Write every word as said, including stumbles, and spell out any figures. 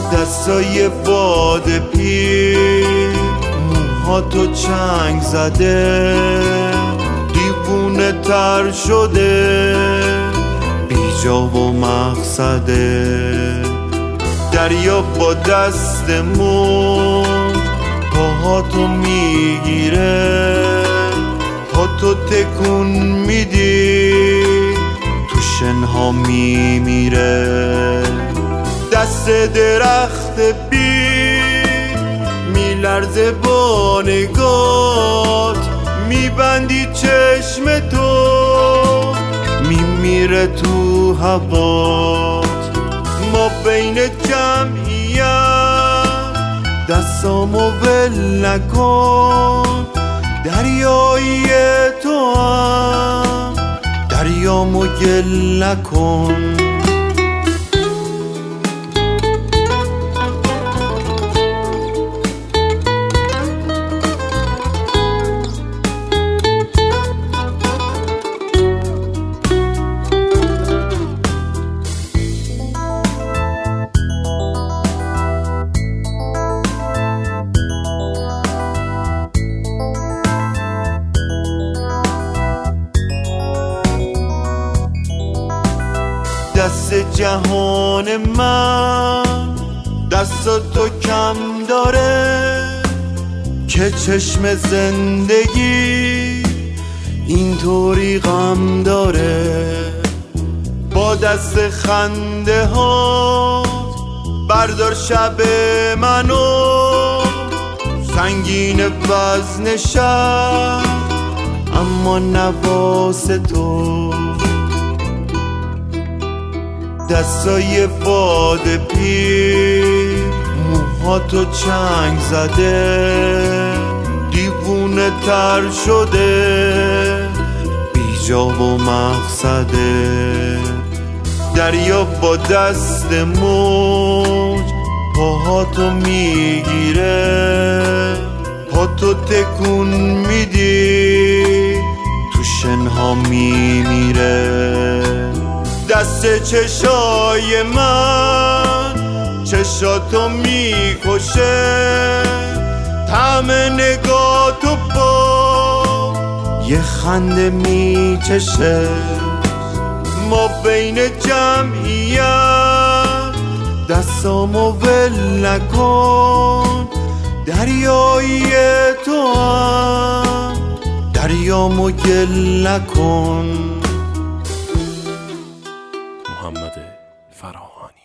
دستای باد پیر، موهاتو چنگ زده، دیوونه تر شده، بیجا و مقصده. دریا با دست موج پاهاتو میگیره، پاتو تکون میدی، تو شنها میمیره. دست درخت بیر میلرزه با نگات، میبندی چشم تو، میمیره تو هوات. ما بین جمعیت دستامو ول نکن، دریایی تو هم دریامو گل نکن. دست جهان من دستاتو کم داره، که چشم زندگی اینطوری غم داره. با دست خنده ها بردار شب منو، سنگین وزن شب اما نواز تو. دستای باد پیر، موهاتو چنگ زده، دیوونه تر شده، بیجا و مقصده. دریا با دست موج پاهاتو میگیره، پاتو تکون میدی، تو شنها میمیره. دست چشای من چشاتو میکشه، طعم نگاتو با یه خنده میچشه. ما بین جمعیت دستامو ول نکن، دریایی تو هم دریامو گل نکن. محمد فراهانی.